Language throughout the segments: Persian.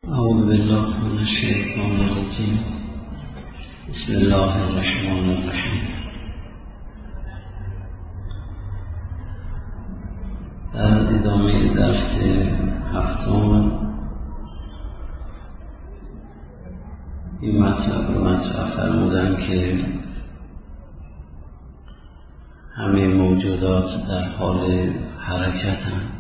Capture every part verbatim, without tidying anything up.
اعوذ بالله من الشیطان الرجیم. بسم الله الرحمن الرحیم. در ادامه درس هفتم این مطلب رو مطرح فرمودن که همه موجودات در حال حرکتند.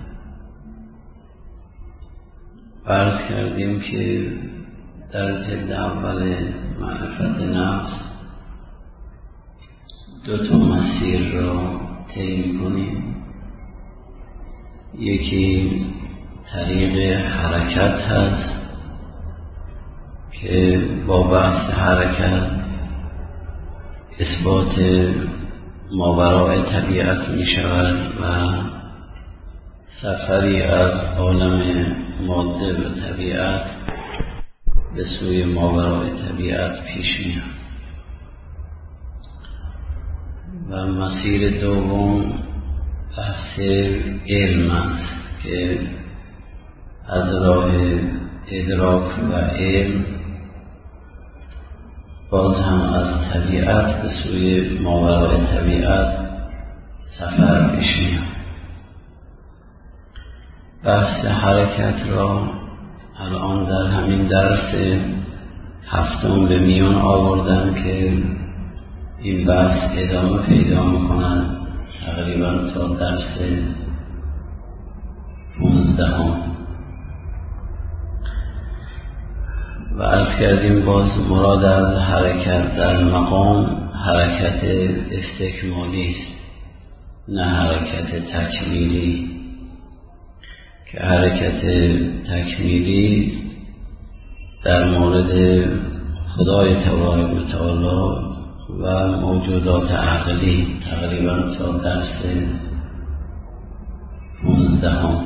عرض کردیم که در جلد اول معرفت نفس دو تا مسیر را طی کنیم. یکی طریق حرکت هست که با بحث حرکت اثبات ماوراء طبیعت می شود و سفری از عالم ماده و طبیعت به سوی ماوراء طبیعت پیش میاد. و مسیر دوم بحث علم است که از راه ادراک و علم باز هم از طبیعت به سوی ماوراء طبیعت سفر پیش میاد. بحث حرکت را الان در همین درس هفتم به میان آوردم که این بحث ادامه پیدا می‌کند تقریبا تا درس پونزدهم. و عرض کردیم باز مراد از حرکت در مقام حرکت استکمالی است، نه حرکت تکمیلی، که حرکت تکمیلی در مورد خدای تبارک و تعالی و موجودات عقلی تقریبا تا درس پونزدهم.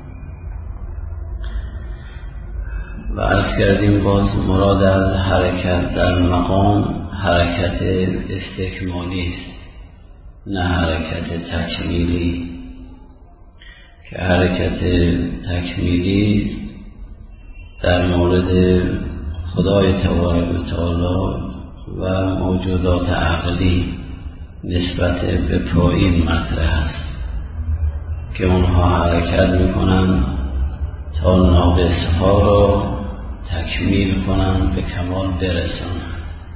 و عرض کردیم باز مراد از حرکت در مقام حرکت استکمالی است، نه حرکت تکمیلی، که حرکت تکمیلی در مورد خدای تبارک و تعالی و موجودات عقلی نسبت به پایین مطرح است که اونها حرکت میکنند تا ناقصها را تکمیل کنند، به کمال برسانند.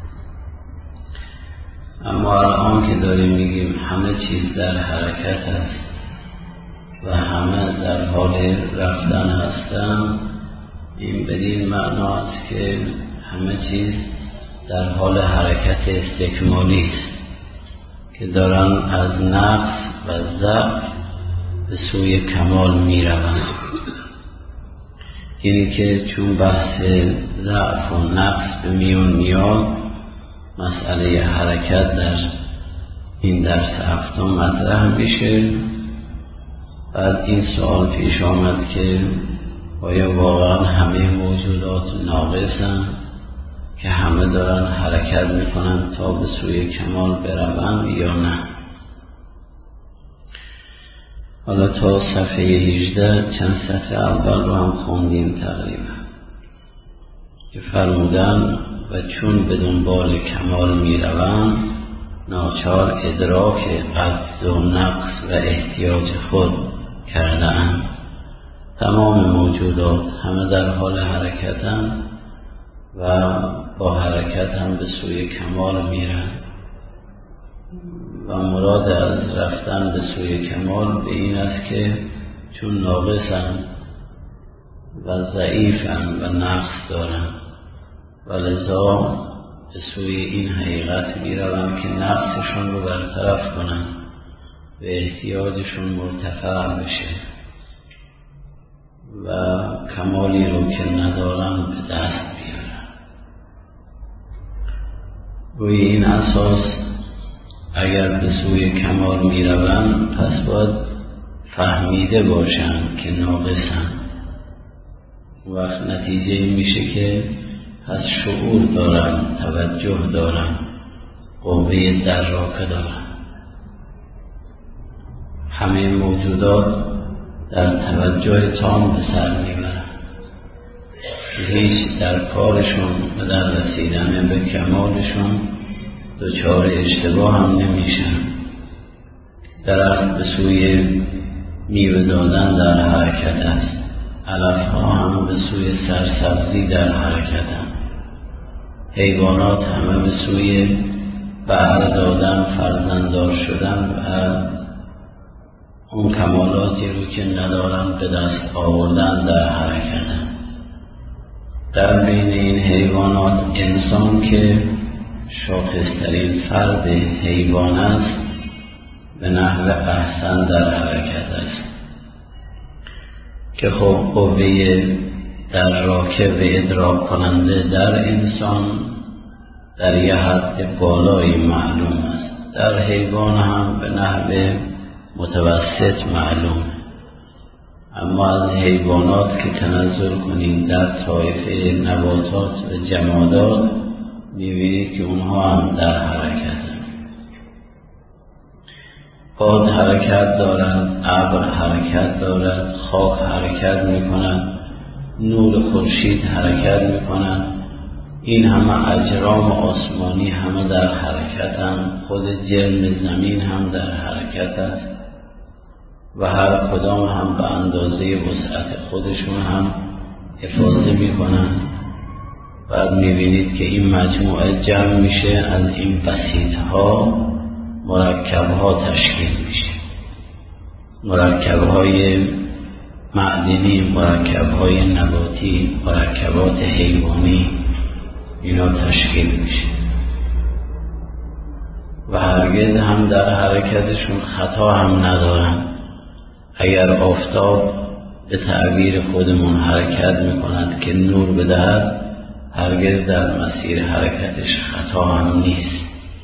اما الان که داریم میگیم همه چیز در حرکت است و همه در حال رفتن هستند، این بدین معنا است که همه چیز در حال حرکت استکمالی است که دارن از نقص و ضعف به سوی کمال می روند. اینی که چون بحث ضعف و نقص به میون میاد، مسئله حرکت در این درس هفتم مطرح میشه. بعد این سوال پیش آمد که آیا واقعا همه موجودات ناقصند که همه دارن حرکت میکنن تا به سوی کمال بروند یا نه؟ حالا تا صفحه هجده چند صفحه اول رو هم خوندیم تقریبا که فرمودن و چون به دنبال کمال میروند ناچار ادراک عجز و نقص و احتیاج خود کرده اند. تمام موجودات همه در حال حرکتند و با حرکت هم به سوی کمال میرن و مراد از رفتن به سوی کمال به این است که چون ناقصند و ضعیفند و نقص دارند و لذا به سوی این حقیقت میروند که نقصشون رو برطرف کنند و احتیاجشون مرتفع بشه و کمالی رو که ندارن به دست بیارن. روی این اساس اگر به سوی کمال میروند پس باید فهمیده باشند که ناقصند. وقت نتیجه میشه که پس شعور دارن، توجه دارن، قوه دراکه دارن. همه موجودات در توجه تام به سر میبرند هیچ در کارشون و در رسیدن به کمالشون دچار اشتباه هم نمیشن. درخت به سوی میوه دادن در حرکت است، علفها هم به سوی سرسبزی در حرکت است، حیوانات همه به سوی بهره دادن، فرزنددار شدن و اون کمالاتی رو که ندارن به دست آوردن در حرکت است. در بین این حیوانات انسان که شاخصترین فرد حیوان است به نحو احسن در حرکت است که خب قوه در راکب و ادراک کننده در انسان در یه حد بالایی معلوم است، در حیوان هم به نحو متوسط معلوم. اما از حیوانات که تنظر کنید در طایفه نباتات و جمادات می‌بینید که اونها هم در حرکت هستند. باد حرکت دارد، ابر حرکت دارد، خاک حرکت می‌کند، نور خورشید حرکت می‌کند. این همه اجرام آسمانی همه در حرکت هم، خود جرم زمین هم در حرکت است و هر کدام هم به اندازه وسعت خودشون هم حفاظه می‌کنند. بعد می‌بینید که این مجموعه جمع میشه، از این بسیط‌ها مرکب‌ها تشکیل میشه، مرکب‌های معدنی، مرکب‌های نباتی، مرکبات حیوانی، اینا تشکیل میشه و هرگز هم در حرکتشون خطا هم ندارن. اگر آفتاب به تعبیر خودمون حرکت میکند که نور بدهد، هرگز در مسیر حرکتش خطا هم نیست.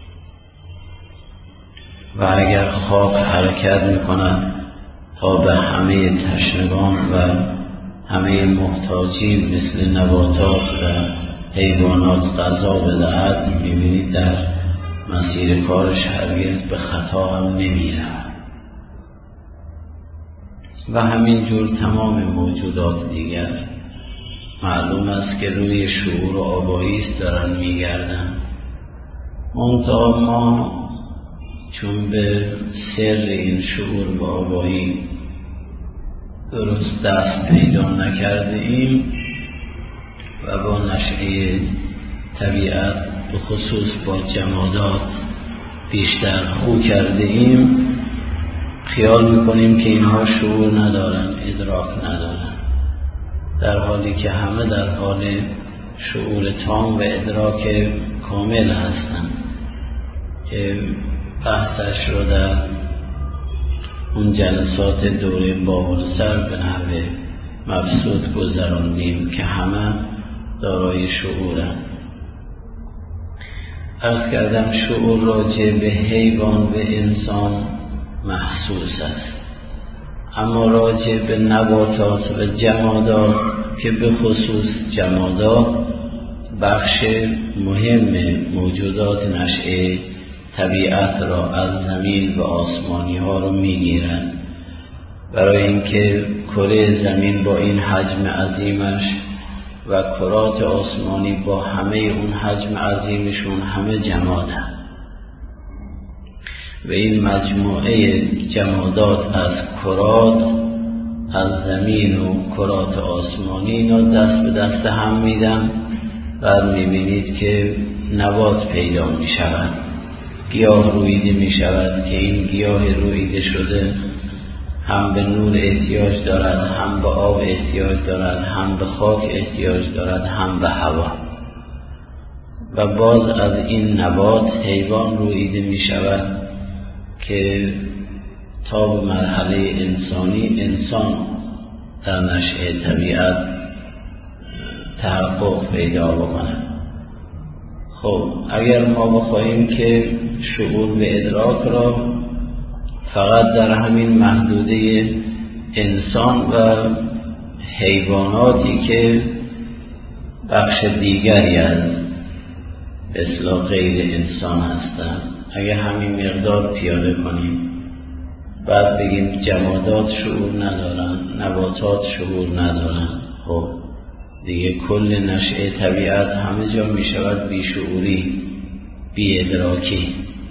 و اگر خاک حرکت میکند تا به همه تشنگان و همه محتاجین مثل نباتات و حیوانات غذا بدهد، میبینید در مسیر کارش هرگز به خطا هم نمیرود. و همینجور تمام موجودات دیگر معلوم است که روی شعور و آگاهی دارن میگردن. منتها ما چون به سر این شعور و آگاهی درست دست پیدا نکرده ایم و با نشأه طبیعت به خصوص با جمادات بیشتر خو کرده ایم، خیال میکنیم که اینها شعور ندارن، ادراک ندارن، در حالی که همه در حال شعور تام و ادراک کامل هستند که بحثش رو در اون جلسات دوره بابلسر به نحو مبسوط گذراندیم که همه دارای شعورند. عرض کردم شعور راجع به حیوان و انسان محسوس است، اما راجع به نباتات و جمادات که به خصوص جمادات بخش مهم موجودات نشأه طبیعت را از زمین و آسمانی ها رو میگیرند. برای اینکه کره زمین با این حجم عظیمش و کرات آسمانی با همه اون حجم عظیمشون همه جمادند و این مجموعه جمادات از کرات، از زمین و کرات آسمانی اینا دست به دست هم میدن. بعد میبینید که نبات پیدا میشود، گیاه رویده میشود که این گیاه رویده شده هم به نور احتیاج دارد، هم به آب احتیاج دارد، هم به خاک احتیاج دارد، هم به هوا. و باز از این نبات حیوان رویده می شود که تا به مرحله انسانی انسان در نشأه طبیعت تحقق پیدا بکند. خب اگر ما بخواهیم که شعور و ادراک را فقط در همین محدوده انسان و حیواناتی که بخش دیگری از اصلاح غیر انسان هستند، اگر همین مقدار پیاده کنیم، بعد بگیم جمادات شعور ندارن، نباتات شعور ندارن، خب دیگه کل نشأه طبیعت همه جا می شود بیشعوری، بی ادراکی.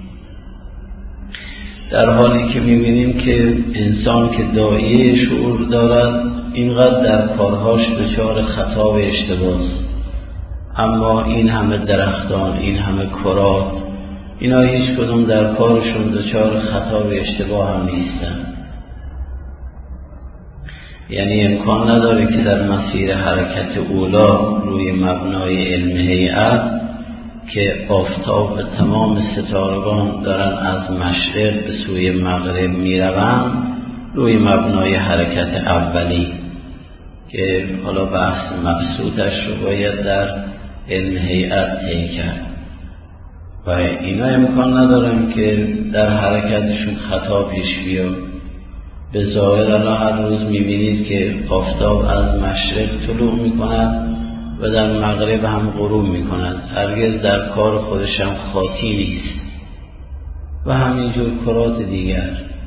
در حالی که می بینیم که انسان که دایه شعور دارد اینقدر در کارهاش دچار خطا و اشتباه است، اما این همه درختان، این همه کرات، اینا هیچ کدوم در کارشون دچار خطا و اشتباه هم نیستن. یعنی امکان نداره که در مسیر حرکت اولا روی مبنای علم هیئت که آفتاب و تمام ستارگان دارن از مشرق به سوی مغرب میروند روی مبنای حرکت اولی که حالا بحث مبسوطش رو باید در علم هیئت طی کرد و اینا امکان ندارن که در حرکتشون خطا پیش بیاد. به ظاهر الان هر روز میبینید که آفتاب از مشرق طلوع میکند و در مغرب هم غروب میکند، هرگز در کار خودش هم خاطی نیست و همینجور کرات دیگر.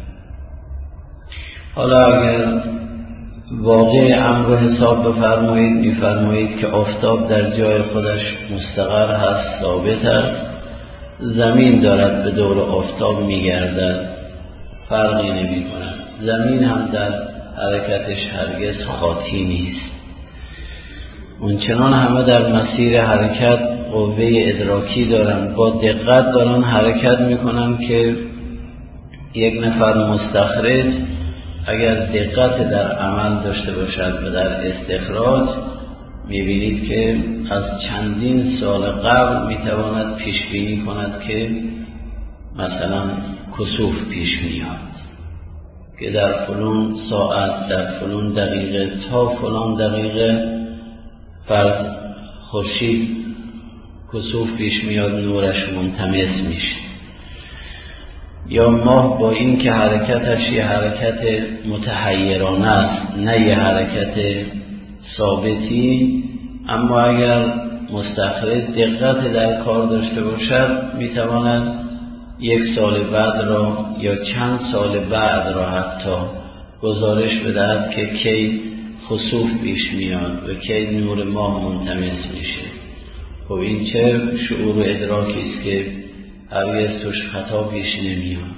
حالا اگر واقع امر رو حساب بفرمایید، میفرمایید که آفتاب در جای خودش مستقر هست، ثابت است، زمین دارد به دور آفتاب میگردد، فرقی نمی کند. زمین هم در حرکتش هرگز خاطی نیست. اونچنان همه در مسیر حرکت قوه ادراکی دارن، با دقت دارن حرکت میکنن که یک نفر مستخرج اگر دقت در عمل داشته باشد و در استخراج، میبینید که از چندین سال قبل میتواند پیش بینی کند که مثلا کسوف پیش میاد که در فلان ساعت، در فلان دقیقه تا فلان دقیقه فرض خورشید کسوف پیش میاد، نورش منطمس میشه. یا ماه با این که حرکتش یه حرکت متحیرانه است، نه یه حرکت ثابتی، اما اگر مستخرج دقت در کار داشته باشد میتواند یک سال بعد را یا چند سال بعد را حتی گزارش بدهد که کی خسوف پیش میاد و کی نور ماه منطمس میشه. خب این چه شعور و ادراکی است که هرگز توش خطا پیش نمیاد.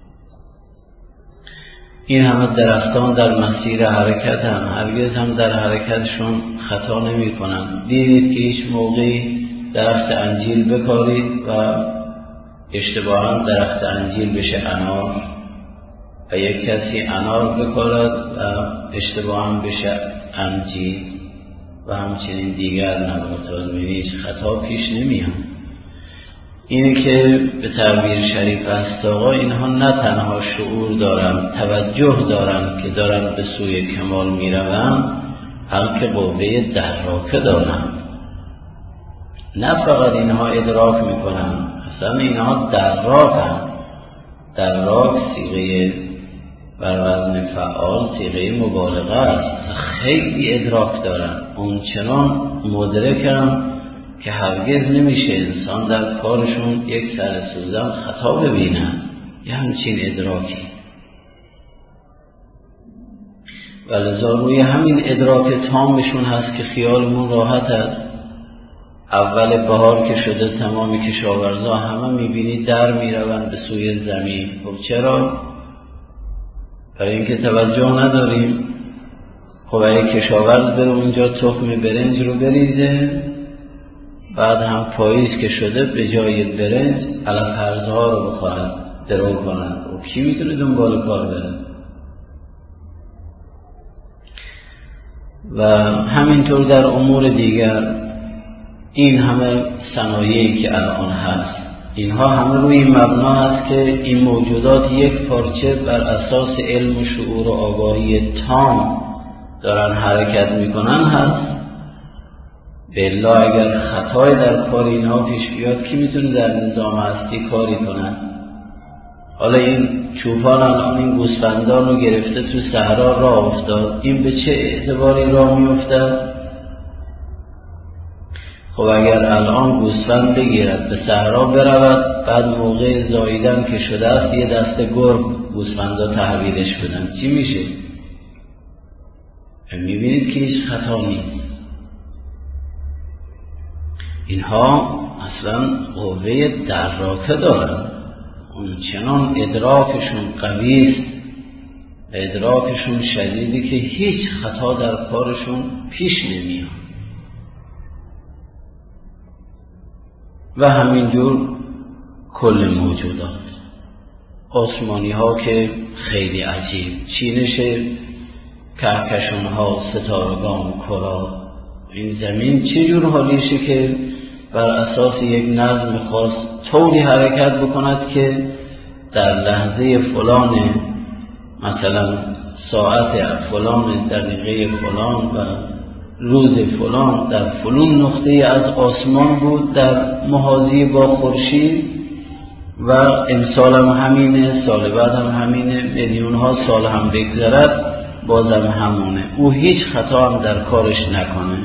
این همه درختان در مسیر حرکت هم هرگز هم در حرکتشون خطا نمی کنند. دیدید که هیچ موقعی درخت انجیل بکارید و اشتباها درخت انجیل بشه انار و یک کسی انار بکارد و اشتباها بشه انجیل و همچنین دیگر نباتات، هیچ خطا پیش نمیاد. اینه که به تعبیر شریف است آقا، اینها نه تنها شعور دارن، توجه دارن که دارن به سوی کمال میرون، بلکه قوه دراکه دارن. نه فقط اینها ادراک میکنن، اصلا اینها دراکن. دراک صیغه بر وزن فعال، صیغه مبالغه است. خیلی ادراک دارن، اونچنان مدرکن که هرگز نمیشه انسان در کارشون یک سر سوزن خطا ببینن. یه همچین ادراکی. و لذا روی همین ادراک تامشون هست که خیالمون راحت است. اول بهار که شده تمام کشاورزا همه میبینی در میروند به سوی زمین. خب چرا؟ برای اینکه توجه نداریم. خب اگه کشاورز بره اونجا تخم برنج رو بریزه، بعد هم پاییز که شده به جای برنج علف هرزها رو بخواهد درو کنند، و کی میتونه دنبال کار بره؟ و همینطور در امور دیگر این همه صنایعی که الان هست، اینها همه روی این مبنا هست که این موجودات یک پارچه بر اساس علم و شعور و آگاهی تام دارن حرکت میکنن هست. بالله اگر خطای در کار اینها پیش بیاد، کی میتونه در نظام هستی کاری کنه؟ حالا این چوپان الان این گوسفندان رو گرفته تو صحرا راه افتاد، این به چه اعتباری راه میافتد؟ خب اگر الان گوسفند بگیرد به صحرا برود، بعد موقع زاییدن که شده است یه دسته گرگ گوسفندا تحویلش بدن، چی میشه؟ میبینید که هیچ خطا نیست. اینها اصلا قوه دراکه دارن، اون چنان ادراکشون قوی است، ادراکشون شدیدی که هیچ خطا در کارشون پیش نمیاد. و همینجور کل موجودات، آسمانی ها که خیلی عجیب، چینش کهکشان ها، ستارگان، کرات، این زمین چه جور حالیشه که بر اساس یک نظم خاص طوری حرکت بکند که در لحظه فلان، مثلا ساعت فلان، دقیقه فلان و روز فلان در فلان نقطه از آسمان بود در محاذی با خورشید و امسال هم همینه، سال بعد هم همینه، میلیون ها سال هم بگذرد بازم همونه. او هیچ خطا هم در کارش نکنه،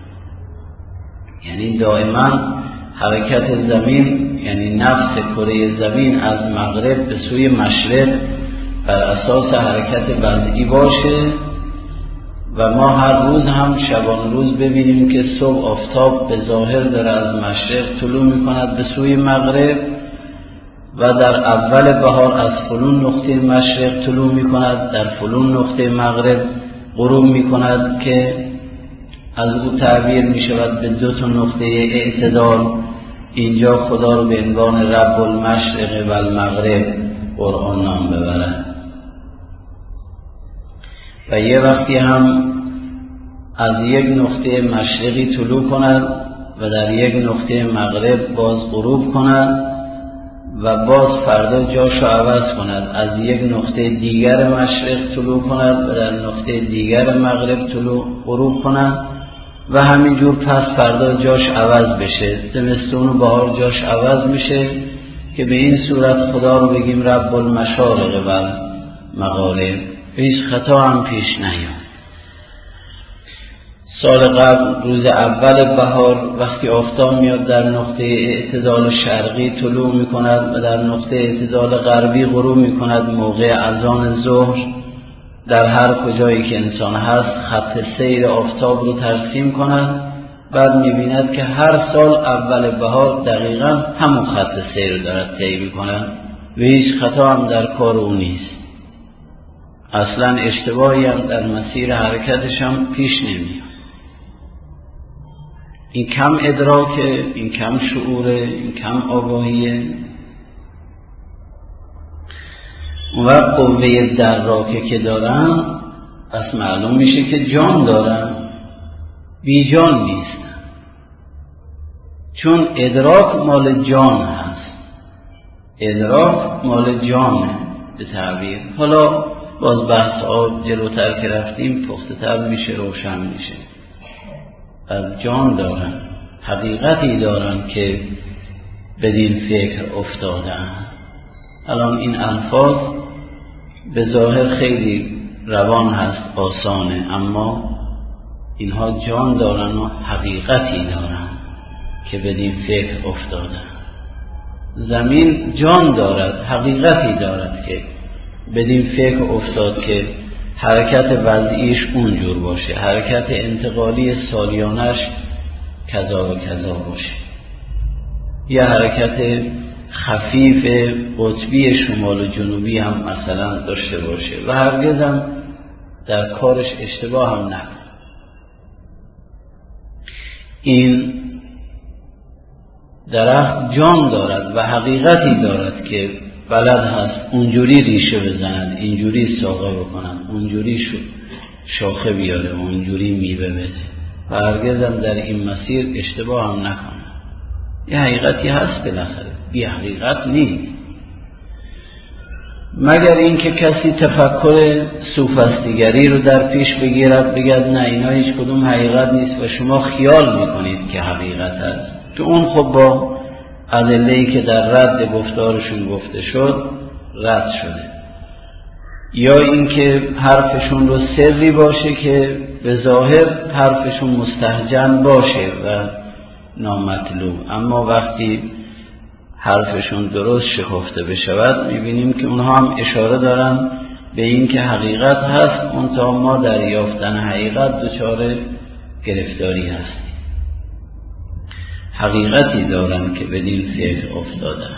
یعنی دائما حرکت زمین، یعنی نفس کره زمین از مغرب به سوی مشرق بر اساس حرکت وضعی باشه و ما هر روز هم شبان روز ببینیم که صبح آفتاب به ظاهر داره از مشرق طلوع میکند به سوی مغرب و در اول بهار از فلان نقطه مشرق طلوع میکند، در فلان نقطه مغرب غروب میکند که از او تعبیر میشود به دو تا نقطه اعتدال. اینجا خدا رو به عنوان رب المشرق و المغرب قرآن نام ببرد و یه وقتی هم از یک نقطه مشرقی طلوع کند و در یک نقطه مغرب باز غروب کند و باز فردا جاشو عوض کند، از یک نقطه دیگر مشرق طلوع کند و در نقطه دیگر مغرب طلوع غروب کند و همینجور پس فردا جاش عوض بشه، زمستون و بهار جاش عوض میشه که به این صورت خدا رو بگیم رب المشارق و المغارب، هیچ خطا هم پیش نیاد. سال قبل روز اول بهار وقتی آفتاب میاد در نقطه اعتدال شرقی طلوع میکند و در نقطه اعتدال غربی غروب میکند، موقع اذان ظهر در هر کجایی که انسان هست خط سیر آفتاب رو ترسیم کند، بعد میبیند که هر سال اول بهار دقیقا همون خط سیر دارد طی میکند و هیچ خطا هم در کار او نیست، اصلا اشتباهی هم در مسیر حرکتش هم پیش نمیاد. این کم ادراکه، این کم شعوره، این کم آگاهیه. و قوه دراکه که دارن پس معلوم میشه که جان دارن، بی جان نیستن، چون ادراک مال جان هست، ادراک مال جانه به تعبیر. حالا باز بحث آب جلوتر که رفتیم پخته تر میشه، روشن میشه. از جان دارن، حقیقتی دارن که بدین فکر افتادن. الان این الفاظ به ظاهر خیلی روان هست، آسانه، اما اینها جان دارن و حقیقتی دارن که بدین فکر افتادن. زمین جان دارد، حقیقتی دارد که بدین فکر افتاد که حرکت وضعیش اونجور باشه، حرکت انتقالی سالیانش کذا و کذا باشه، یا حرکت خفیف قطبی شمال و جنوبی هم مثلا داشته باشه و هرگز هم در کارش اشتباه هم نکنه. این درخت جان دارد و حقیقتی دارد که بلد هست اونجوری ریشه بزند، اینجوری ساقه بکنند، اونجوری شاخه بیاره، اونجوری میوه بده و هرگز هم در این مسیر اشتباه هم نکنه. یه حقیقتی هست بالاخره، بی حقیقت نیست، مگر اینکه کسی تفکر سوفسطیگری رو در پیش بگیرد بگد نه اینا هیچ کدوم حقیقت نیست و شما خیال میکنید که حقیقت هست، که اون خب با ادله‌ای که در رد گفتارشون گفته شد رد شده، یا اینکه حرفشون رو سری باشه که به ظاهر حرفشون مستهجن باشه و نامطلوب، اما وقتی حرفشون درست شکفته بشود میبینیم که اونها هم اشاره دارن به این که حقیقت هست، منتها ما در یافتن حقیقت دچار گرفتاری هستیم. حقیقتی دارن که بدین فکر افتادن.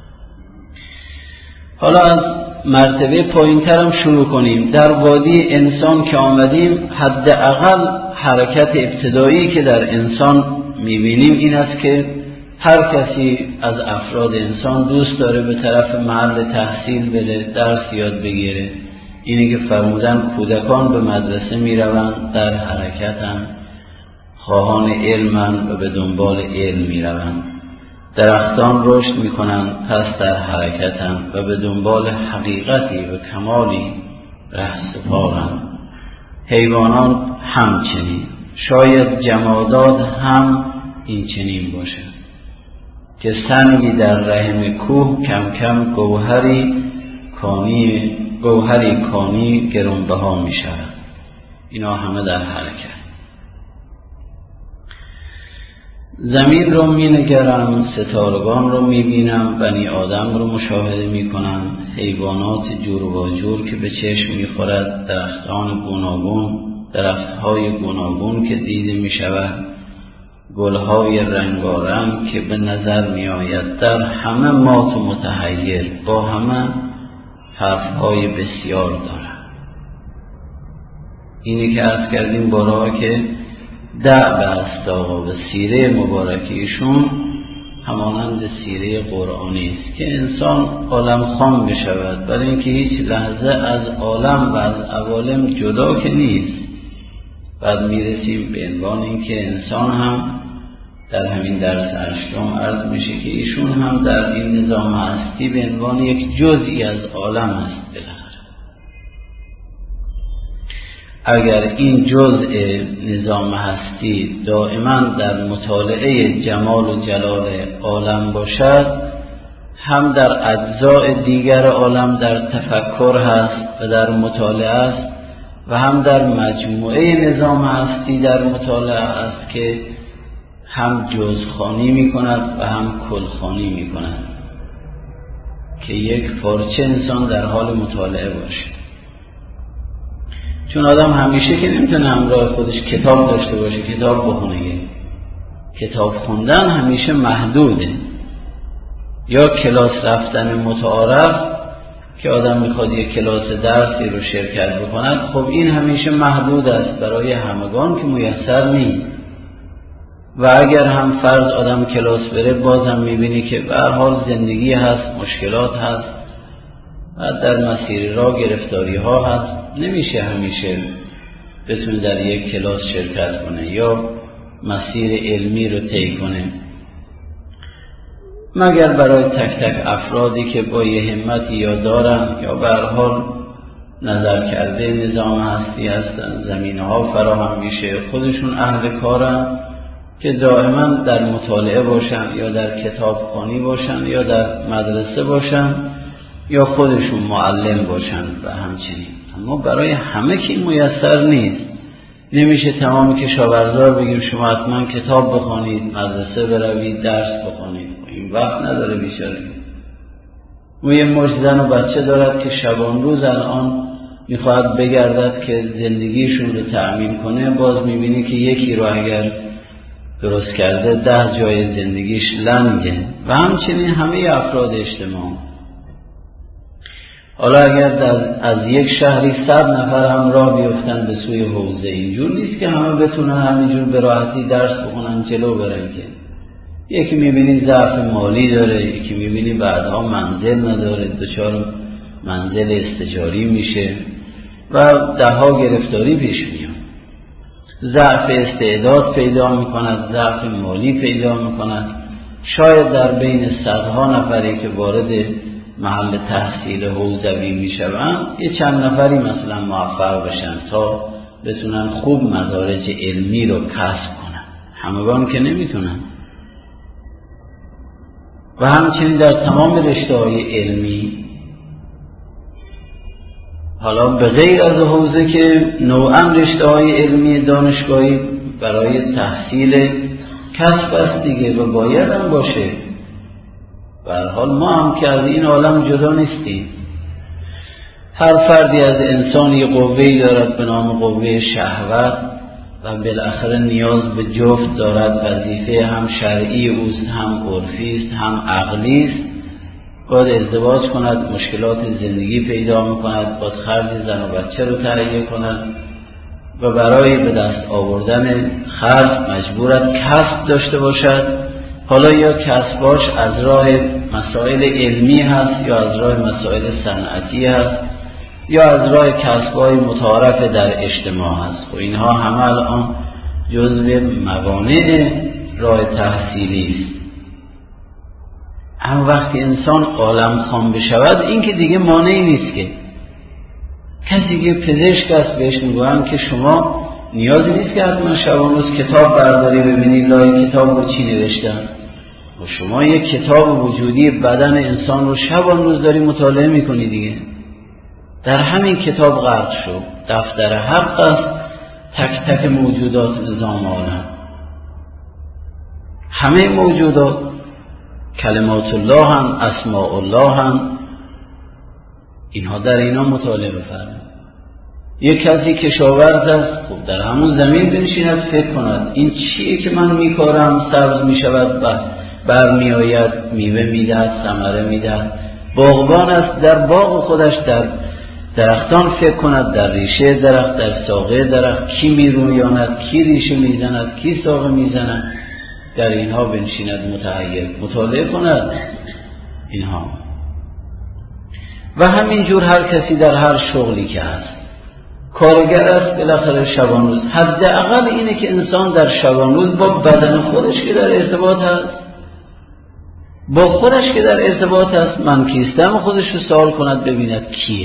حالا از مرتبه پایین‌تر هم شروع کنیم. در وادی انسان که آمدیم، حداقل حرکت ابتدایی که در انسان می‌بینیم این است که هر کسی از افراد انسان دوست داره به طرف محل تحصیل بره، درس یاد بگیره. اینی که فرمودن کودکان به مدرسه میروند، در حرکتن، خواهان علمن و به دنبال علم میروند. درختان رشد میکنند، پس در حرکتن و به دنبال حقیقتی و کمالی رهسپارند. حیوانات همچنین، شاید جمادات هم این چنین باشد که سنگی در رحم کوه کم کم گوهری کانی گوهری کانی گرانبها می شود. اینا همه در حرکت. زمین رو می نگرم، ستارگان رو می بینم، بنی آدم رو مشاهده می کنم، حیوانات جور و جور که به چشم می خورد، درختان گوناگون، درختهای گوناگون که دیده می شود، گلهای رنگارنگ که به نظر می آید، در همه مات و متحیر، با همه حرفهای بسیار دارد. اینی که عرض کردیم بارها که دعب است آقا و سیره مبارکیشون همانند سیره قرآنی است که انسان عالم خان بشود، برای اینکه هیچ لحظه از عالم و از عوالم جدا که نیست. بعد میرسیم به عنوان اینکه انسان هم در همین درس هشتم عرض میشه که ایشون هم در این نظام هستی به عنوان یک جزئی از عالم است. بالاخره اگر این جزء نظام هستی دائما در مطالعه جمال و جلال عالم باشد، هم در اجزاء دیگر عالم در تفکر هست و در مطالعه است و هم در مجموعه نظام هستی در مطالعه است که هم جزخوانی می کند و هم کلخوانی می کند که یک پارچه انسان در حال مطالعه باشه. چون آدم همیشه که نمیتونه همراه خودش کتاب داشته باشه، کتاب بخونه. کتاب خوندن همیشه محدوده. یا کلاس رفتن متعارف که آدم میخواد یک کلاس درسی رو شرکت بکند، خب این همیشه محدود است، برای همگان که میسر نیست. و اگر هم فرض آدم کلاس بره، بازم میبینی که به هر حال زندگی هست، مشکلات هست و در مسیر راه گرفتاری ها هست. نمیشه همیشه بتونه در یک کلاس شرکت کنه یا مسیر علمی رو طی کنه، مگر برای تک تک افرادی که با یه همتی یا دارن یا به هر حال نظر کرده نظام هستی هستن، زمینه ها فراهم میشه، خودشون اهل کارن که دائما در مطالعه باشن یا در کتابخوانی باشن یا در مدرسه باشن یا خودشون معلم باشن و همچنین. اما برای همه که این میسر نیست. نمیشه تمام کشاورزار بگیم شما حتما کتاب بخونید، مدرسه بروید، درس بخونید. این وقت نداره بیچاره. او یه مجد زن و بچه دارد که شبان روز الان میخواهد بگردد که زندگیشون رو تأمین کنه، باز میبینی که یکی رو اگر درست کرده ده جای زندگیش لنگه. و همچنین همه افراد اجتماع. حالا اگر از یک شهری صد نفر هم راه بیفتن به سوی حوزه، اینجور نیست که همه بتونن همینجور به راحتی درس بخونن جلو برن که. یکی میبینی ضعف مالی داره، یکی میبینی بعدها منزل نداره، دچار منزل استجاری میشه و ده ها گرفتاری پیش میاد. ضعف استعداد پیدا میکند، ضعف مالی پیدا میکند. شاید در بین صدها نفری که وارد محل تحصیل حوزوی میشوند یه چند نفری مثلا موفق بشن تا بتونن خوب مدارج علمی رو کسب کنن. همگان که نمیتونن. و همچنین در تمام رشته‌های علمی، حالا به غیر از حوزه که نوعا رشته‌های علمی دانشگاهی برای تحصیل کسب است دیگه و باید هم باشه. به هر حال ما هم که از این عالم جدا نیستیم. هر فردی از انسان یه قوه‌ای دارد به نام قوه شهوت و بالاخره نیاز به جفت دارد، وظیفه هم شرعی اوست، هم عرفی است، هم عقلی است. باید ازدواج کند، مشکلات زندگی پیدا میکند، باید خرج زن و بچه رو تهیه کند و برای به دست آوردن خرج مجبورت کسب داشته باشد. حالا یا کسباش از راه مسائل علمی هست یا از راه مسائل صنعتی هست یا از راه کسب‌های متعارف در اجتماع هست. و اینها همه الان جزو موانع راه تحصیلی است. اما وقتی انسان عالم خوان بشود، این که دیگه مانعی نیست که کسی که پزشک است بهش میگویم که شما نیازی نیست که حتما شبان روز کتاب برداری ببینی لای کتاب رو چی نوشتن. و شما یک کتاب وجودی بدن انسان رو شبان روز داری مطالعه میکنی دیگه. در همین کتاب غرق شو. دفتر حق است، تک تک موجودات نظام عالم، همه موجودات کلمات الله هم، اسماء الله هم، اینها در اینا مطالعه بفرمایید. یک کسی کشاورز است، خب در همون زمین بنشیند فکر کند این چیه که من میکارم سبز میشود و برمی آید، میوه میدهد، ثمره میدهد. باغبان است، در باغ خودش در درختان فکر کند، در ریشه درخت، در ساقه درخت، کی میرویاند، کی ریشه میزند، کی ساقه میزند، در اینها بنشیند متعهد مطالعه کند اینها. و همینجور هر کسی در هر شغلی که هست، کارگر است بالاخره شبان روز، حداقل اینه که انسان در شبان روز با بدن خودش که در ارتباط هست، با خودش که در ارتباط هست، من کیستم خودش رو سوال کند ببیند کیه،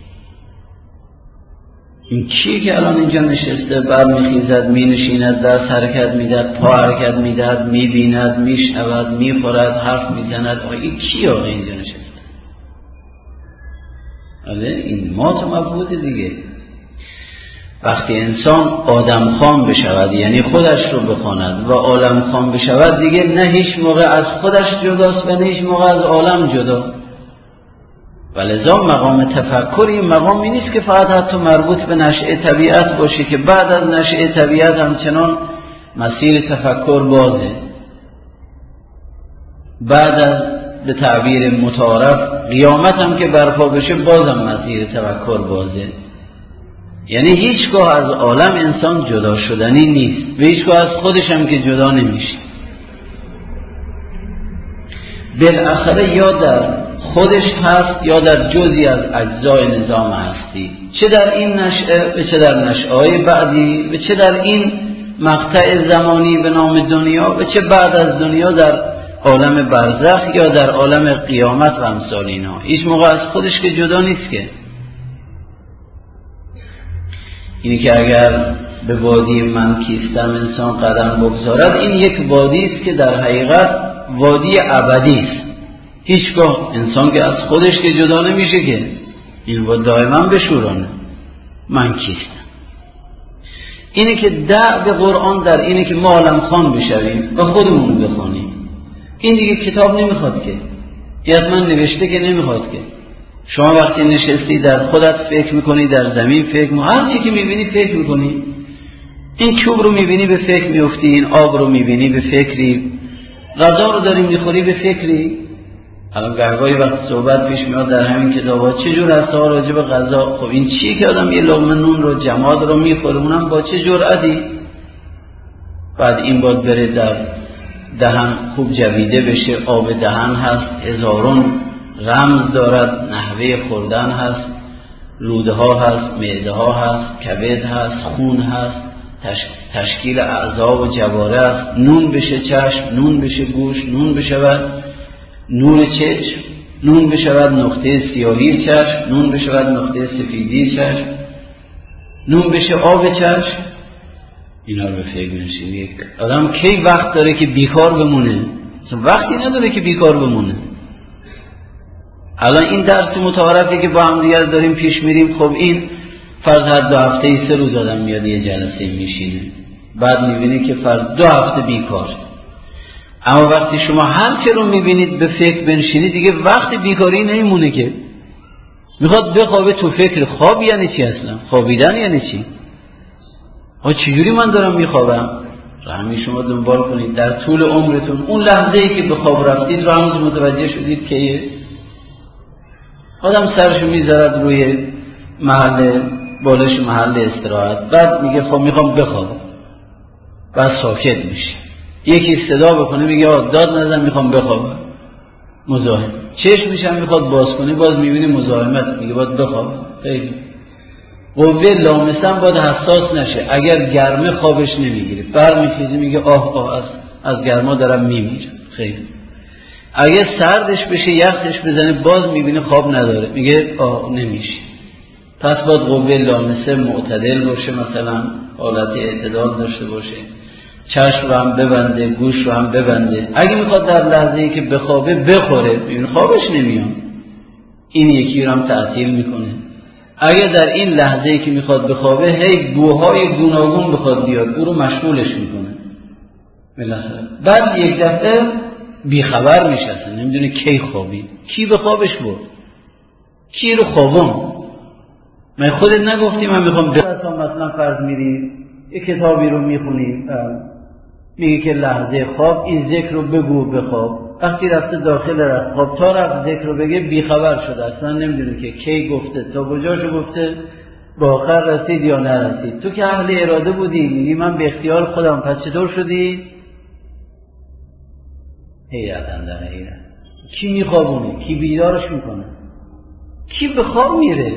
این کیه که الان اینجا نشسته، برمیخیزد، مینشیند، دست حرکت میدهد، پا حرکت میدهد، میبیند، میشنود، میخورد، حرف میزند. آقا این کیه آقا اینجا نشسته؟ آره این مات و مبهوت دیگه. وقتی انسان آدم خان بشود، یعنی خودش رو بخواند و عالم خان بشود، دیگه نه هیچ موقع از خودش جداست و نه هیچ موقع از عالم جدا. ولذا مقام تفکر این مقامی نیست که فقط حتی مربوط به نشأه طبیعت باشه که بعد از نشأه طبیعت همچنان مسیر تفکر بازه. بعد از به تعبیر متعارف قیامت هم که برپا بشه بازم مسیر تفکر بازه. یعنی هیچگاه از عالم انسان جدا شدنی نیست و هیچگاه از خودش هم که جدا نمیشه. بالاخره یا در خودش هست یا در جزئی از اجزای نظام هستی، چه در این نشأه و چه در نشأه‌های بعدی و چه در این مقطع زمانی به نام دنیا و چه بعد از دنیا در عالم برزخ یا در عالم قیامت و امثال اینا. هیچ موقع از خودش که جدا نیست که. اینی که اگر به وادی من کیستم انسان قدم بگذارد، این یک وادی است که در حقیقت وادی ابدی است. هیچگاه انسان که از خودش که جدا نمیشه که، این وادی دائما بشورانه من کیستم. اینی که دع به قرآن در اینه که ما عالم خان بشویم و خودمون بخونیم. این دیگه کتاب نمیخواد که، حتما نوشته که نمیخواد که. شما وقتی نشستی در خودت فکر میکنی، در زمین فکر میکنی، هر چی که میبینی فکر میکنی. این چوب رو میبینی به فکر میفتی، این آب رو میبینی به فکری، غذا رو داری میخوری به فکری. الان گهگاهی وقت صحبت پیش میاد در همین کتابا چجور هست ها راجع به غذا. خب این چیه که آدم یه لقمه نون رو جماد رو میخوره، اونم با چه جرأتی؟ بعد این باید بره در دهن خوب جویده بشه، آب دهن هست، هزارون رمز دارد، نحوه خوردن هست، روده ها هست، معده ها هست، کبد هست، خون هست، تشکیل اعضا و جواره است. نون بشه چشم، نون بشه گوش، نون بشود نور چشم، نون بشود نقطه سیاهی چشم، نون بشود نقطه سفیدی چشم، نون بشه آب چشم. اینا رو به فکر نشینی. آدم کی وقت داره که بیکار بمونه؟ وقتی نداره که بیکار بمونه. الان این درس متعارفی که با هم دیگر داریم پیش میریم، خب این فرض هر دو هفته ای سه روز آدم میاد یه جلسه میشینه، بعد میبینی که فرض دو هفته بیکار. اما وقتی شما هر چه رو میبینید به فکر بنشینید، دیگه وقت بیکاری نمیمونه که. میخواد بخوابه تو فکر. خواب یعنی چی اصلا؟ خوابیدن یعنی چی؟ آقا چجوری من دارم میخوابم؟ همین شما دنبال کنید در طول عمرتون اون لحظه ای که به خواب رفتید رو همون متوجه شدید که آدم سرشو میذارد روی محل بالش محل استراحت، بعد میگه خب میخوام بخوابم، بعد ساکت میشه. یکی صدا بکنه میگه آه داد نزن میخوام بخوابم، مزاحم. چشمش هم میخواد باز کنه باز میبینه مزاحمت، میگه باید بخوابم. خیلی قوه لامسه باید حساس نشه. اگر گرمه خوابش نمیگیره، برمیخیزه میگه آه آه از از گرما دارم میمیرم. خیلی اگه سردش بشه یخش بزنه باز میبینه خواب نداره، میگه آه نمیشه. پس باید قوه لامسه معتدل باشه، مثلا حالت اعتدال داشته باشه، چشم رو هم ببنده، گوش رو هم ببنده. اگه میخواد در لحظه‌ای که بخوابه بخوره، میبینه خوابش نمیاد، این یکی رو هم تعطیل میکنه. اگه در این لحظه‌ای که میخواد بخوابه هی بوهای گوناگون بخواد بیاد، او رو مشغولش میکنه بالاخره. بعد یک دفعه بیخبر میشه، نمیدونه کی خوابید، کی به خوابش برد، کی رو خوابم. من خودت نگفتی من میخوام بخوابم؟ مثلا فرض میری یک کتابی رو میخونی، میگه که لحظه خواب این ذکر رو بگو بخواب. وقتی رفته داخل رفت خواب، تا رفت ذکر رو بگه بیخبر شده، اصلا نمیدونه که کی گفته، تا کجاشو گفته، به آخر رسید یا نرسید. تو که اهل اراده بودی، میگی من به اختیار خودم، پس چطور شدی؟ حیرتن در حیرت. کی میخوابونه؟ کی بیدارش میکنه؟ کی به خواب میره؟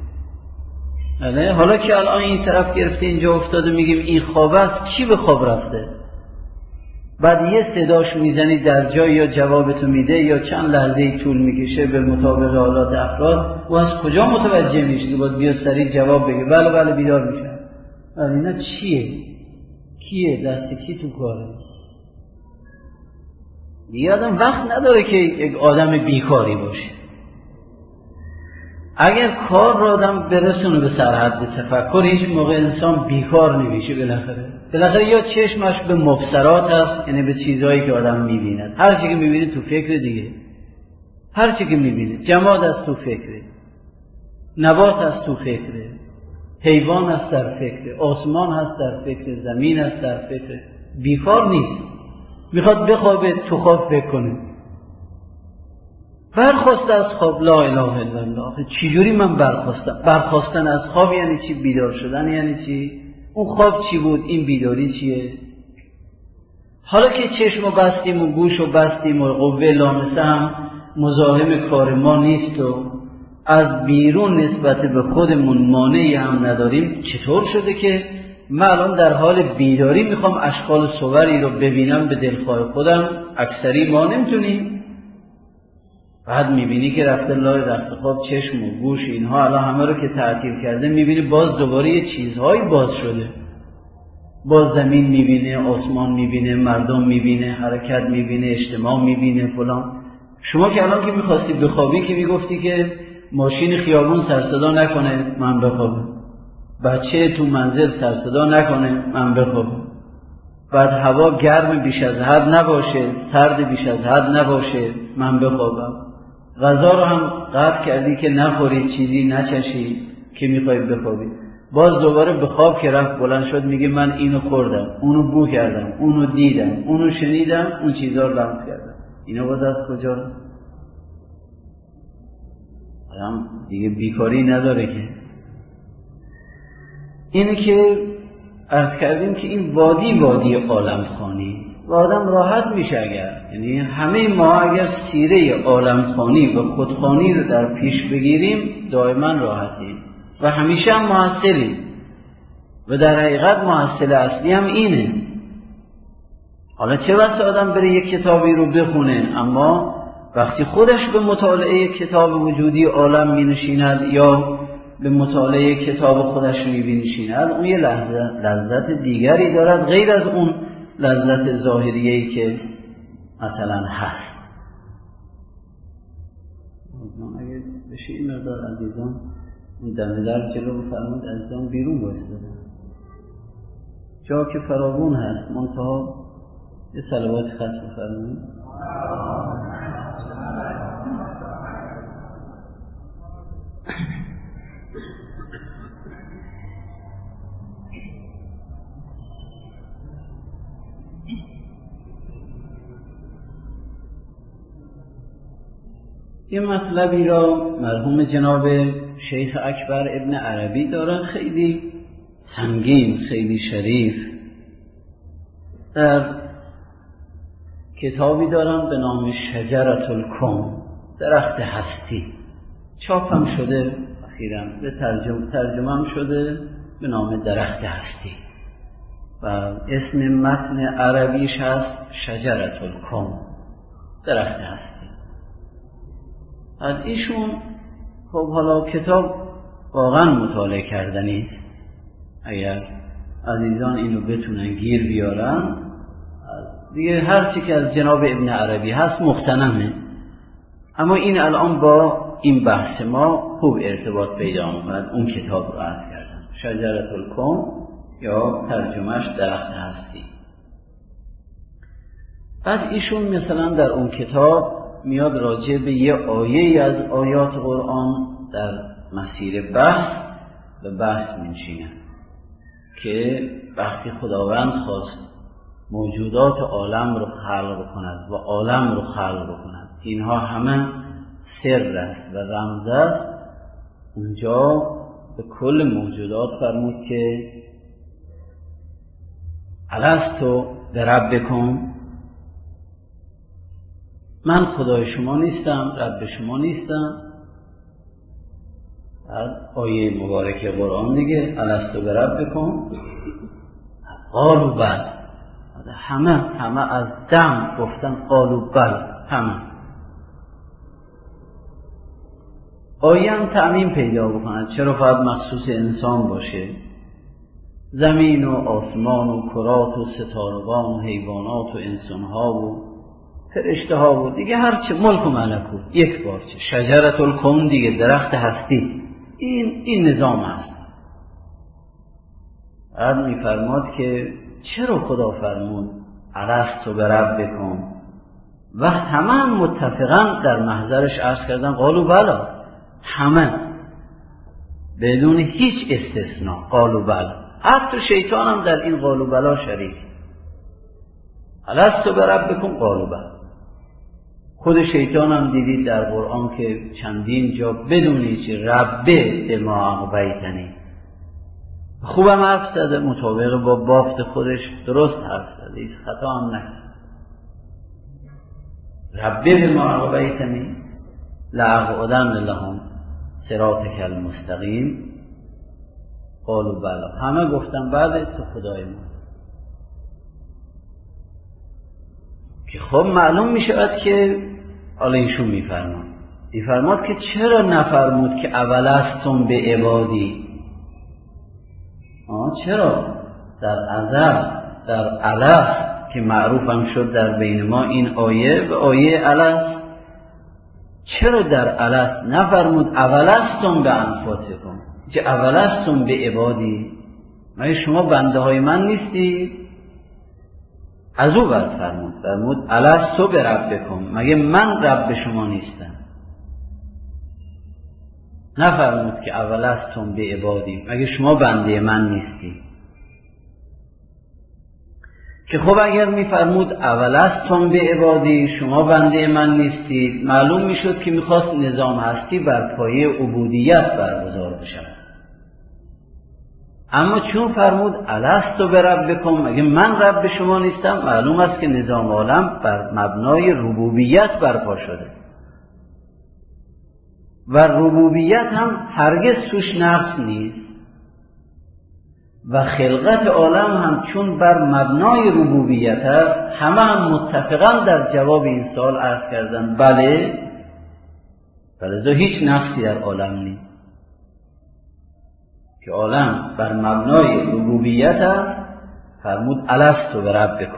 حالا که الان این طرف گرفته اینجا افتاده میگیم این خواب است، کی به خواب رفته؟ بعد یه صداش میزنی در جای یا جوابتو میده یا چند لحظه طول میکشه به مطابق حالات افراد، و از کجا متوجه میشه که باید بیاد سریع جواب بگه بله بله بیدار میشه؟ اینا چیه؟ کیه؟ دست کی تو کاره؟ دیگه آدم وقت نداره که یک آدم بیکاری باشه. اگر کار را آدم برسونه به سرحد تفکر، هیچ موقع انسان بیکار نمیشه. بالاخره بالاخره یا چشمش به مبصرات هست، یعنی به چیزهایی که آدم میبیند، هر چی که میبینه تو فکر دیگه، هر چی که میبینه، جماد از تو فکره، نبات از تو فکره، حیوان است در فکره، آسمان هست در فکر، زمین است در فکر. بیکار نیست. میخواد بخوابه تو خواب فکر کنه، برخواست از خواب، لا اله الا الله. چجوری من برخواستم؟ برخواستن از خواب یعنی چی؟ بیدار شدن یعنی چی؟ اون خواب چی بود؟ این بیداری چیه؟ حالا که چشم رو بستیم و گوش رو بستیم و قوه لامسه هم مزاحم کار ما نیست و از بیرون نسبت به خودمون مانعی هم نداریم، چطور شده که من الان در حال بیداری میخوام اشکال صوری رو ببینم به دلخواه خودم؟ اکثری ما نمیتونیم. بعد میبینی که رفته لای رفت خواب چشم و گوش اینها الان همه رو که تعطیل کرده، میبینی باز دوباره یه چیزهایی باز شده، باز زمین میبینه، آسمان میبینه، مردم میبینه، حرکت میبینه، اجتماع میبینه، فلان. شما که الان که میخواستی بخوابی که میگفتی که ماشین خیابون سرصدا نکنه من بخوابم، بچه تو منزل سرصدا نکنه من بخوابم، بعد هوا گرم بیش از حد نباشه، سرد بیش از حد نباشه من بخوابم، غذا رو هم قطع کردی که نخوری، چیزی نچشی که میخوای بخوابی. باز دوباره به خواب که رفت بلند شد میگه من اینو خوردم، اونو بو کردم، اونو دیدم، اونو شنیدم، اون چیزا رو لمس کردم. اینا باز از کجا؟ آدم دیگه بیکاری نداره که. اینه که عرض کردیم که این وادی وادی عالم خانی و آدم راحت میشه اگر، یعنی همه ما اگر سیره عالم خانی و خودخانی رو در پیش بگیریم دائما راحتیم و همیشه هم محصلیم و در حقیقت محصل اصلی هم اینه. حالا چه وقت آدم بره یک کتابی رو بخونه، اما وقتی خودش به مطالعه کتاب وجودی عالم می نشیند یا به مطالعه کتاب خودش می بنشیند، اون یه لحظه لذت دیگری دارد غیر از اون لذت ظاهریه‌ای که مثلا هست. اگه بشه این مقدار عزیزان اون دم در جلو بفرمود عزیزان بیرون بایستده، جا که فراوون هست، منتها یه صلوات خاص بفرمایید. این مطلبی را مرحوم جناب شیخ اکبر ابن عربی دارن، خیلی سنگین، خیلی شریف، در کتابی دارن به نام شجرة الکون، درخت هستی، چاپ هم شده اخیراً، به ترجمه ترجمه هم شده به نام درخت هستی و اسم متن عربیش هست شجرة الکون، درخت هستی. از ایشون خب حالا کتاب واقعا مطالعه کردنی، اگر عزیزان اینو بتونن گیر بیارن، دیگه هر چی که از جناب ابن عربی هست مختنمه، اما این الان با این بحث ما خوب ارتباط پیدا اومد. اون کتاب رو عرض کردم، شجرة الکون یا ترجمهش درخت هستی. بعد ایشون مثلا در اون کتاب میاد راجع به یه آیه از آیات قرآن در مسیر بحث به بحث می‌نشینه که وقتی خداوند خواست موجودات عالم رو خلق کند و عالم رو خلق کند، اینها همه سر است و رمز است، اونجا به کل موجودات فرمود که الستو بربکم، من خدای شما نیستم، رب شما نیستم. آیه مبارکه قرآن دیگه، الستو بربکم، قالوا بل، همه همه از دم گفتن قالوا بل، همه. آیه هم تعمیم پیدا بکند، چرا فقط مخصوص انسان باشه؟ زمین و آسمان و کرات و ستارگان و حیوانات و انسانها و فرشته ها و دیگه هرچه ملک و ملکوت یک بارچه، شجرة الکون دیگه، درخت هستی. این این نظام است. بعد میفرماد که چرا خدا فرمود الستو بربکم و همه متفقا در محضرش عرض کردن قالوا بلا، همه بدون هیچ استثناء قالوا بلا، حتی شیطان هم در این قالوا بلا شریک. الستو بربکم قالوا بلا. خود شیطان هم دیدید در قرآن که چندین جا بدون هیچ ربه بما اغویتنی، خوبم حرف زده، مطابق با بافت خودش درست حرف زده، هیچ خطا هم نکرد. ربه بما اغویتنی لاقعدن لهم صراطک المستقیم قالوا بلا، همه گفتن بله تو خدای ما. که خب معلوم می شود که حالا ایشون می فرماد می فرماد که چرا نفرمود که اولستم به عبادی؟ آه چرا در ازل در الست که معروف هم شد در بین ما این آیه و آیه الست، چرا در الست نفرمود اولستم به انفسکم، که اولستم به عبادی، مگه شما بنده های من نیستی؟ از او بعد فرمود فرمود الستو بربکم، مگه من رب شما نیستم؟ نفرمود که اولستم به عبادی، مگه شما بنده من نیستی؟ که خب اگر میفرمود اولستم به عبادی، شما بنده من نیستید، معلوم میشد که میخواست نظام هستی بر پایه عبودیت برگزار بشود. اما چون فرمود الستو بربکم، مگه من رب شما نیستم، معلوم است که نظام عالم بر مبنای ربوبیت برپا شده و ربوبیت هم هرگز توش نقص نیست و خلقت عالم هم چون بر مبنای ربوبیت است، همه هم متفقا در جواب این سوال عرض کردن بله، فلذا هیچ نقصی در عالم نیست که عالم بر مبنای ربوبیت است. فرمود الستو بربکم.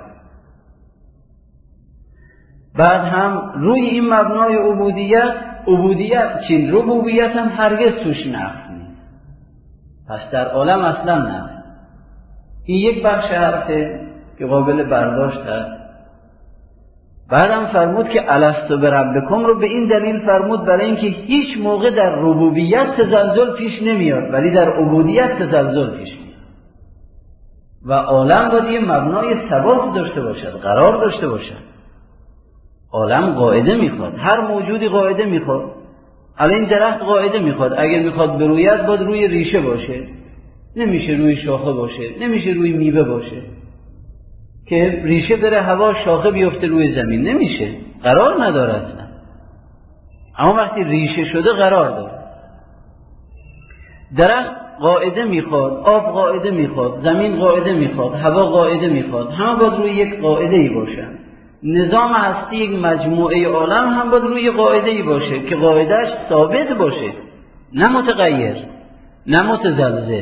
بعد هم روی این مبنای عبودیت، عبودیت چین ربوبیت هم هرگز توش نقص نیست، پس در عالم اصلا نقص. این یک بخش حرفه که قابل برداشت است. بعدم فرمود که الستو بربکم رو به این دلیل فرمود برای اینکه هیچ موقع در ربوبیت تزلزل پیش نمیاد ولی در عبودیت تزلزل پیش میاد و عالم باید یه مبنای ثبات داشته باشد، قرار داشته باشد. عالم قاعده میخواد، هر موجودی قاعده میخواد. الان این درخت قاعده میخواد، اگر میخواد بروید باید روی ریشه باشه، نمیشه روی شاخه باشه، نمیشه روی میوه باشه که ریشه بره هوا شاخه بیفته روی زمین، نمیشه، قرار نداره اصلا. اما وقتی ریشه شده قرار داره. درخت قاعده میخواد، آب قاعده میخواد، زمین قاعده میخواد، هوا قاعده میخواد، همه باید روی یک قاعده ای باشن. نظام هستی یک مجموعه عالم هم باید روی قاعده ای باشه که قاعدهش ثابت باشه، نه متغیر، نه متزلزل.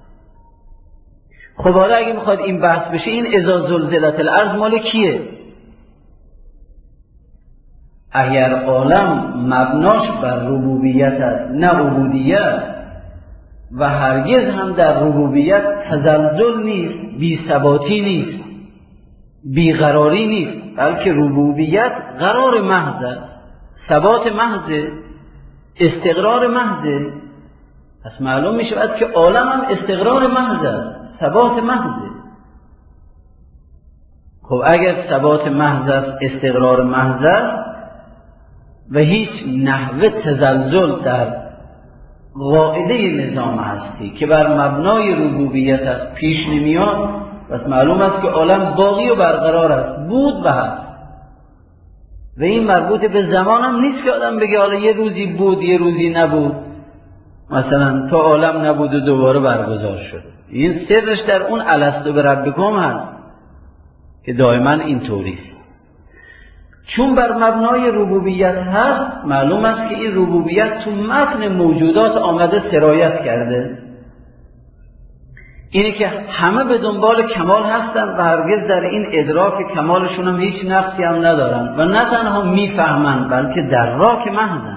خب حالا اگه میخواد این بحث بشه، این اذا زلزلت الارض مال کیه؟ اگر عالم مبناش بر ربوبیت است نه عبودیت، و هرگز هم در ربوبیت تزلزل نیست، بی ثباتی نیست، بیقراری نیست، بلکه ربوبیت قرار محض است، ثبات محض، استقرار محض. پس معلوم می شود که عالم هم استقرار محض است، ثبات محض. خب اگر ثبات محض است، استقرار محض است و هیچ نحوه تزلزل در قاعده نظام هستی که بر مبنای ربوبیت است پیش نمیاد، پس معلوم است که عالم باقی و برقرار است، بود و هست. و این مربوط به زمان هم نیست که آدم بگه حالا یه روزی بود یه روزی نبود، مثلا تا عالم نبود و دوباره برگزار شد. این سرش در اون الستو بربکم هست که دائما اینطوری است. چون بر مبنای ربوبیت هست، معلوم است که این ربوبیت تو متن موجودات آمده سرایت کرده. اینه که همه به دنبال کمال هستن و هرگز در این ادراک کمالشون هم هیچ نقصی هم ندارن و نه تنها میفهمن بلکه در راک محضن.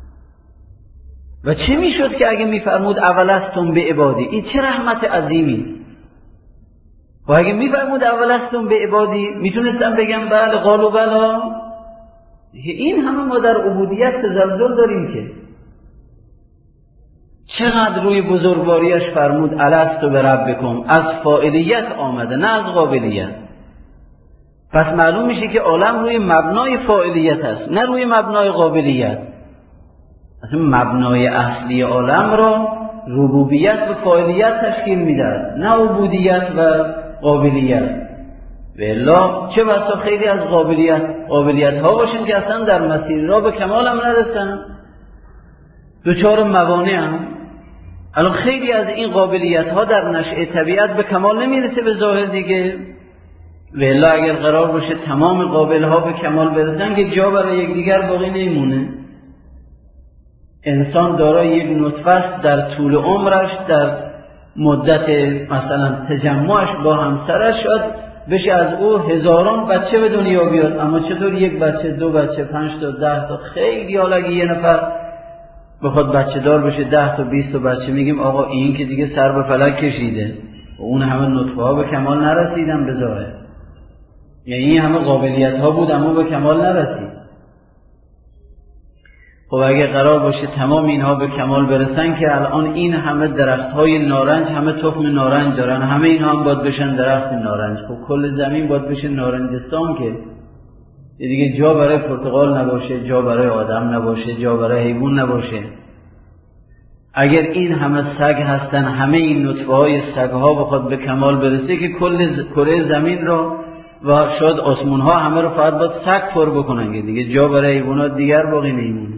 و چه میشد که اگه میفرمود اولستم به عبادی، این چه رحمت عظیمی. و اگه میفرمود اولستم به عبادی، میتونستم بگم بله قالوا بلا. این همه ما در عبودیت تزلزل داریم که چقدر روی بزرگواریش فرمود الست به ربکم، از فاعلیت آمده نه از قابلیت. پس معلوم میشه که عالم روی مبنای فاعلیت است نه روی مبنای قابلیت. اصلا مبنای اصلی عالم را ربوبیت و فاعلیت تشکیل میدهد نه عبودیت و قابلیت. والله چه بسا خیلی از قابلیت قابلیت ها باشن که اصلا در مسیر را به کمال هم نرسن، دوچار موانع هم. الان خیلی از این قابلیت ها در نشأه طبیعت به کمال نمیرسه به ظاهر دیگه. والله اگر قرار باشه تمام قابل ها به کمال برسن که جا برای یکدیگر باقی نمیمونه. انسان دارای یک نطفه است، در طول عمرش، در مدت مثلا تجمعش با همسرش شاید بشه از او هزاران بچه به دنیا بیاد، اما چطور یک بچه، دو بچه، پنج تا، ده تا، خیلی حالا اگه یه نفر بخواد بچه دار بشه ده تا بیست تا بچه، میگیم آقا این که دیگه سر به فلک کشیده و اون همه نطفه ها به کمال نرسیدن به ظاهر. یعنی این همه قابلیت ها بود اما به کمال نرسید. خب اگه قرار باشه تمام اینها به کمال برسن که الان این همه درخت های نارنج همه تخم نارنج دارن، همه اینها هم باید بشن درخت نارنج. خب کل زمین باید بشه نارنجستان که دیگه جا برای پرتقال نباشه، جا برای آدم نباشه، جا برای حیوان نباشه. اگر این همه سگ هستن، همه این نطفه های سگ ها بخواد به کمال برسه که کل کره زمین رو و شاید آسمون ها همه رو فقط باید سگ پر بکنن که دیگه جا برای حیوانات دیگر باقی نمیمونه.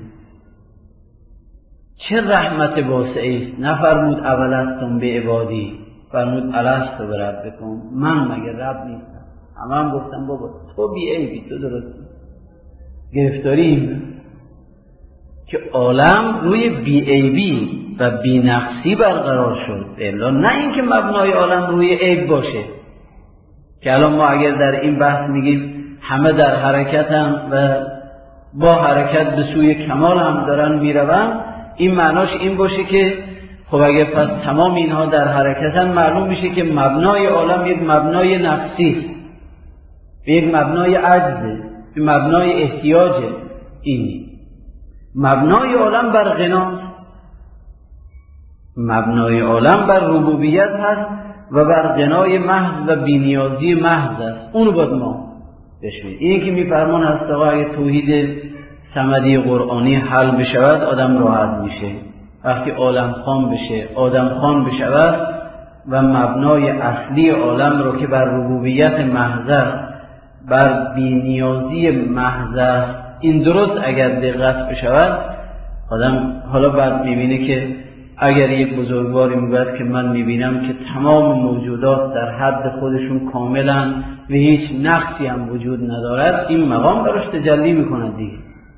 چه رحمت واسعی است. نفرمود اولستم به عبادی، فرمود الست به ربکم. من مگر رب نیستم؟ همه هم گفتم بابا تو بی عیبی، تو درستی. گرفتاریم که عالم روی بی عیبی و بی نقصی برقرار شد، الا نه اینکه مبنای عالم روی عیب باشه که الان ما اگر در این بحث میگیم همه در حرکت هم و با حرکت به سوی کمال هم دارن میرون، این معناش این باشه که خب اگر پس تمام اینها در حرکت هم، معلوم میشه که مبنای عالم یک مبنای نقصی است، یک مبنای عجزه، یک مبنای احتیاجه. این مبنای عالم بر غناست، مبنای عالم بر ربوبیت هست و بر غنای محض و بینیازی محض است. اونو باید ما بشوید. این که میفرمان هست آقا اگه توحید صمدی قرآنی حل بشود آدم راحت میشه. وقتی عالم خان بشه، آدم خان بشود و مبنای اصلی عالم رو که بر ربوبیت محض، بر بی‌نیازی محض، این درست اگر دقت بشود آدم حالا بعد میبینه که اگر یک بزرگواری میگوید که من میبینم که تمام موجودات در حد خودشون کاملا و هیچ نقصی هم وجود ندارد، این مقام براش تجلی میکند دیگه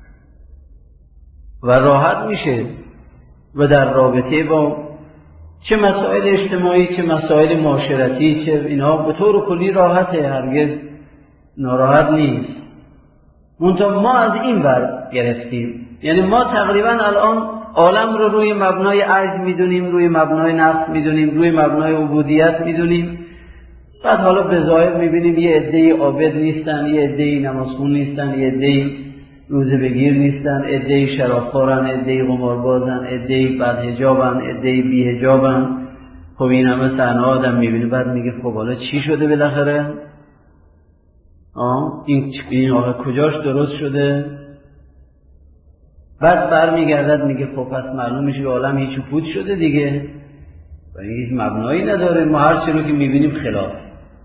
و راحت میشه و در رابطه با چه مسائل اجتماعی چه مسائل معاشرتی چه اینها به طور کلی راحته، هرگز ناراحت نیست. منتها ما از این ور گرفتیم، یعنی ما تقریبا الان عالم رو روی مبنای عجز میدونیم، روی مبنای نفس میدونیم، روی مبنای عبودیت میدونیم. بعد حالا به ظاهر میبینیم یه عده‌ای عابد نیستن، یه عده‌ای نمازخون نیستن، یه عده‌ای روزه بگیر نیستن، عده‌ای شرابخورن، عده‌ای قماربازن، عده‌ای بدحجابن، عده‌ای بی‌حجابن. خب این همه صحنه آدم میبینه بعد میگه خب حالا چی شده بالاخره؟ آه این این آقا کجاش درست شده؟ بعد برمیگردد میگه خب پس معلوم میشه عالم هیچ پوچ شده دیگه و هیچ مبنایی نداره، ما هر چی رو که میبینیم خلاف.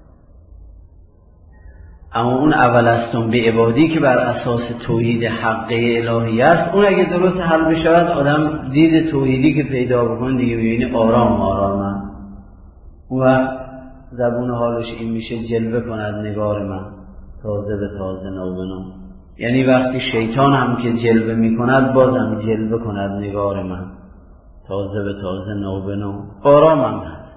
اما اون اول استون به عبادی که بر اساس توحید حق الهی است، اون اگه درست حل بشود آدم دید توحیدی که پیدا بکنه دیگه میبینه آرام آرام و زبون حالش این میشه جلوه کند نگار من تازه به تازه نو به نو. یعنی وقتی شیطان هم که جلوه میکند بازم جلوه کند نگار من تازه به تازه نو به نو. آرام هم هست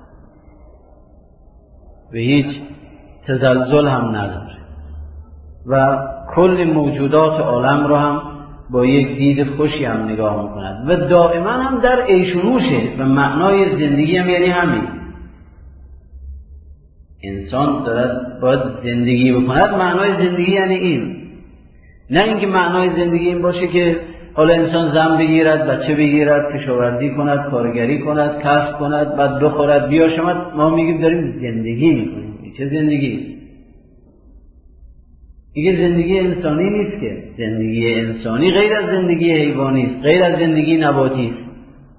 و هیچ تزلزل هم نداره و کل موجودات عالم رو هم با یک دید خوشی هم نگاه میکند و دائما هم در عیشونوشه و معنای زندگی هم یعنی همین. انسان دارد باید زندگی بکند، معنای زندگی یعنی این، نه اینکه معنای زندگی این باشه که حالا انسان زن بگیرد، بچه بگیرد، کشاورزی کند، کارگری کند، کسب کند، بعد بخورد بیاشمد. ما میگیم داریم زندگی میکنیم. چه زندگی؟ دیگه زندگی انسانی نیست که. زندگی انسانی غیر از زندگی حیوانی است، غیر از زندگی نباتی است.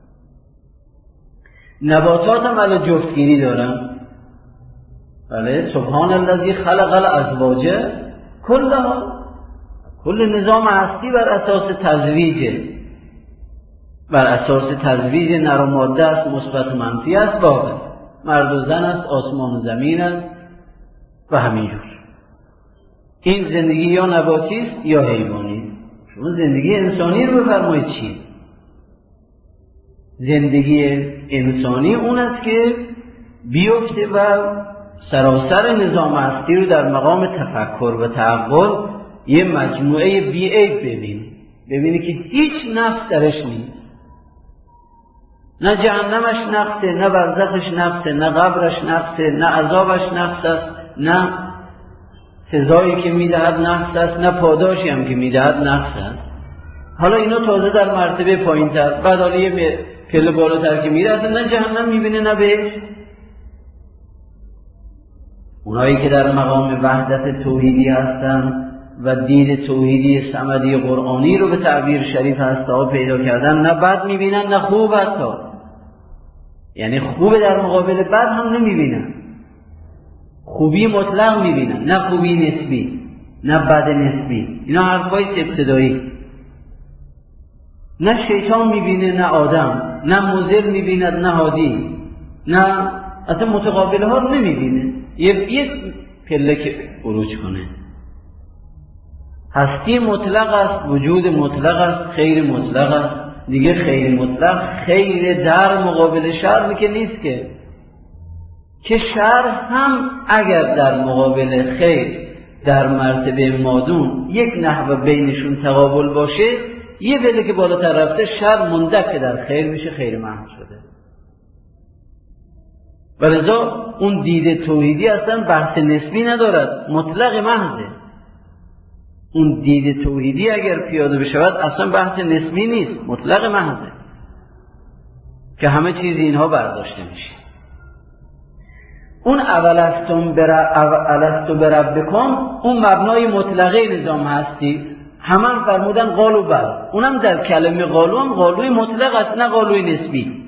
نباتات هم علی جفتگیری دارن. بله سبحان الذی خلق الازواج کلها. کل نظام هستی بر اساس تزویجه، بر اساس تزویج نر و ماده است، مثبت منفی است، واقع مرد و زن است، آسمان و زمین است و همینجور. این زندگی یا نباتی است یا حیوانی. شما زندگی انسانی رو بفرمایید چی؟ زندگی انسانی اون است که بیفته و سراسر نظام هستی رو در مقام تفکر و تعقل یه مجموعه بی عیب ببینی، ببینی که هیچ نقص درش نیست، نه جهنمش نقصه، نه برزخش نقصه، نه قبرش نقصه، نه عذابش نقص است، نه سزایی که میدهد نقص است، نه پاداشی هم که میدهد نقص است. حالا اینا تازه در مرتبه پایین تر، بعد حالا یه پله بالاتر که میره اصلا نه جهنم میبینه نه بهشت. اونایی که در مقام وحدت توحیدی هستن و دید توحیدی صمدی قرآنی رو به تعبیر شریف هستا پیدا کردن، نه بد میبینن نه خوب هستا، یعنی خوب در مقابل بد هم نمیبینن، خوبی مطلق میبینن نه خوبی نسبی نه بد نسبی. اینا حرفای ابتدایی. نه شیطان میبینه نه آدم، نه مضل میبیند نه هادی، نه اصلا متقابل ها رو نمیبینه، یک پله که عروج کنه. هستی مطلق است، وجود مطلق است، خیر مطلق است. دیگه خیر مطلق خیر در مقابل شر که نیست که که شر هم اگر در مقابل خیر در مرتبه مادون یک نحو بینشون تقابل باشه، یه پله که بالاتر رفته شر مندک در خیر میشه، خیر محض شده. ولذا اون دید توحیدی اصلا بحث نسبی ندارد، مطلق محضه. اون دید توحیدی اگر پیاده بشود اصلا بحث نسبی نیست، مطلق محضه که همه چیز اینها برداشته میشه. اون اولستم بربکم بربکم اون مبنای مطلقه نظام هستی، همه هم فرمودن قالو بل، اونم در کلمه قالو هم قالوی مطلق است نه قالوی نسبی.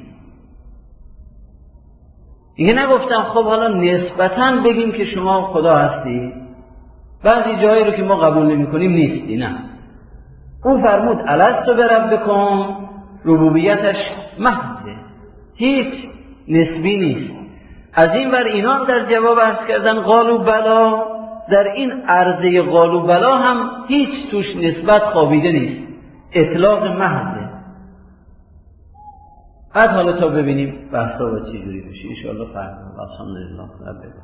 دیگه نگفتم خب حالا نسبتاً بگیم که شما خدا هستی، بعضی جایی رو که ما قبول نمی کنیم نیستی. نه، اون فرمود الستو بربکم، ربوبیتش محضه، هیچ نسبی نیست. از این ور اینا در جواب عرض کردن قالو بلا، در این عرضه قالو بلا هم هیچ توش نسبت خوابیده نیست، اطلاق محضه. بعد حالا تا ببینیم بحثا با چی جوری بشه ان شاء الله. فردا الحمدلله رب